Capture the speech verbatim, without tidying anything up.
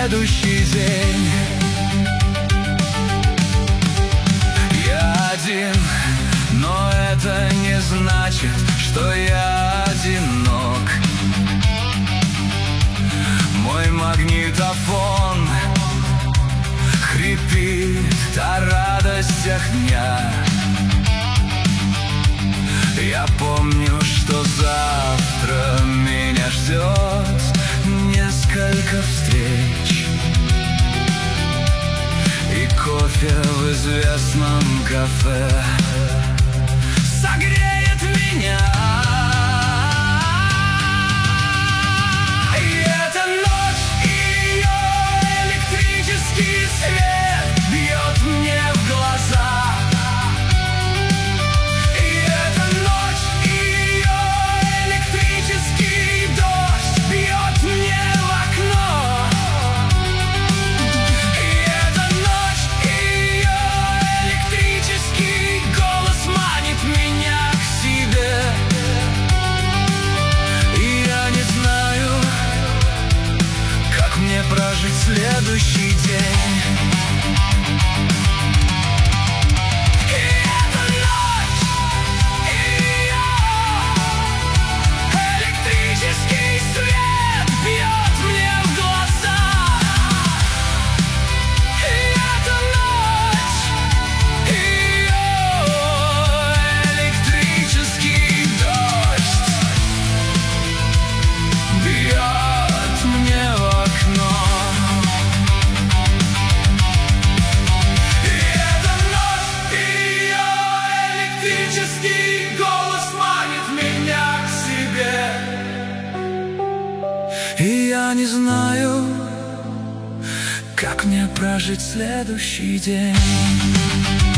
следующий день. Я один, но это не значит, что я одинок. Мой магнитофон хрипит о радостях дня. Я помню, что завтра меня ждет несколько встреч и кофе в известном кафе согреет меня. И эта ночь, и ее электрический свет бьет мне в глаза. Прожить следующий день. И эта ночь, и ее электрический свет бьет мне в глаза. И эта ночь, и ее электрический дождь бьет мне в окно. Голос манит меня к себе. И я не знаю, как мне прожить следующий день.